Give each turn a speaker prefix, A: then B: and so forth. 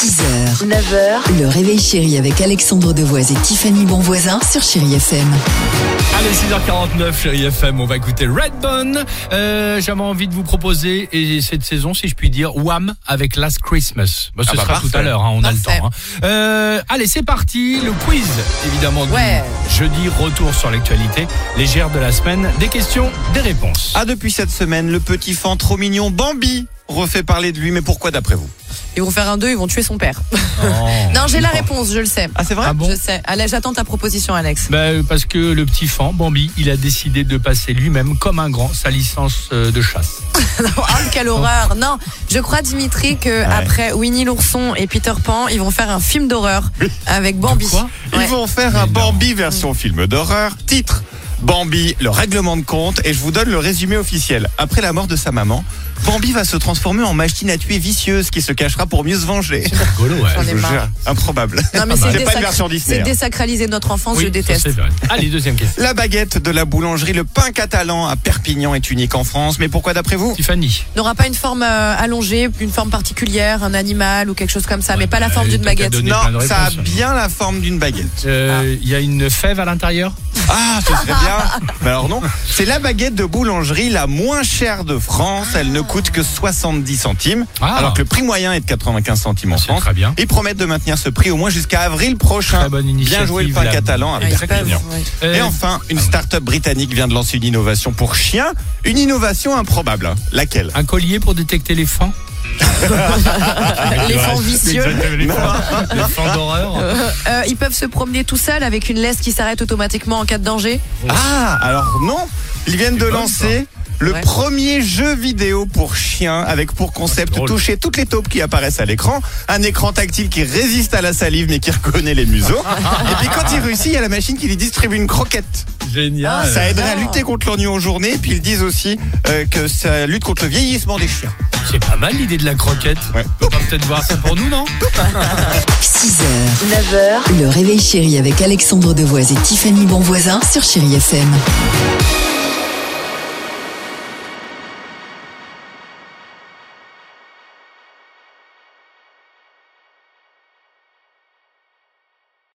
A: 6h, 9h, le réveil chéri avec Alexandre Devoise et Tiffany Bonvoisin sur Chéri FM.
B: Allez, 6h49, Chéri FM, on va écouter Redbone. J'avais envie de vous proposer, et cette saison, si je puis dire, Wham avec Last Christmas. Ce sera
C: parfait.
B: tout à l'heure, on a le temps. Allez, c'est parti, le quiz, évidemment, du jeudi, retour sur l'actualité légère de la semaine. Des questions, des réponses.
C: Depuis cette semaine, le petit fan trop mignon Bambi refait parler de lui, mais pourquoi d'après vous?
D: Ils vont faire un 2, ils vont tuer son père. Non, j'ai la réponse, je le sais.
C: Ah, c'est vrai?
B: Ah bon?
D: Je sais. Allez, j'attends ta proposition, Alex.
B: Parce que le petit fan, Bambi, il a décidé de passer lui-même, comme un grand, sa licence de chasse.
D: Oh, quelle horreur. Non, je crois, Dimitri, que après Winnie l'ourson et Peter Pan, ils vont faire un film d'horreur avec Bambi.
B: Quoi?
C: Ils vont faire un Bambi version film d'horreur. Titre: Bambi, le règlement de compte. Et je vous donne le résumé officiel. Après la mort de sa maman, Bambi va se transformer en machine à tuer vicieuse qui se cachera pour mieux se venger.
B: C'est rigolo, ouais.
D: J'en ai
C: Je vous
D: marre.
C: jure, improbable.
D: Non, mais
C: c'est pas une version Disney.
D: C'est désacraliser notre enfance,
B: Oui,
D: je déteste.
B: ça, c'est vrai. Allez, deuxième question.
C: La baguette de la boulangerie Le Pain Catalan à Perpignan est unique en France. Mais pourquoi d'après vous?
B: Tiffany.
D: N'aura pas une forme allongée, une forme particulière, un animal ou quelque chose comme ça, mais pas la forme d'une
B: t'as qu'à
D: baguette.
B: donner
C: Non,
B: plein de
C: ça a
B: réponses,
C: bien la forme d'une baguette.
B: Il y a une fève à l'intérieur?
C: Ah, ce serait bien. Mais alors non, c'est la baguette de boulangerie la moins chère de France. Elle ne coûte que 70 centimes, alors que le prix moyen est de 95 centimes en
B: C'est
C: France.
B: très bien.
C: Ils promettent de maintenir ce prix au moins jusqu'à avril prochain.
B: Très bonne initiative.
C: Bien joué le pain
B: là.
C: catalan à
D: Ouais, ils peuvent,
C: Perpignan.
D: ouais.
C: Et enfin, une start-up britannique vient de lancer une innovation pour chiens. Une innovation improbable. Laquelle?
B: Un collier pour détecter les fans?
D: Les fans vicieux.
B: Les fans d'horreur.
D: Ils peuvent se promener tout seuls avec une laisse qui s'arrête automatiquement en cas de danger.
C: Ah, alors non. Ils viennent de
B: bonne,
C: lancer le premier jeu vidéo pour chiens avec pour concept
B: drôle.
C: toucher toutes les taupes qui apparaissent à l'écran. Un écran tactile qui résiste à la salive mais qui reconnaît les museaux. Et puis quand il réussit, il y a la machine qui lui distribue une croquette.
B: Génial.
C: Ça aiderait à lutter contre l'ennui en journée. Et puis ils disent aussi que ça lutte contre le vieillissement des chiens.
B: C'est pas mal l'idée de la croquette.
C: Ouais.
B: On va peut-être voir ça pour nous, non?
A: 6h, 9h, le réveil chéri avec Alexandre Devoise et Tiffany Bonvoisin sur Chéri FM.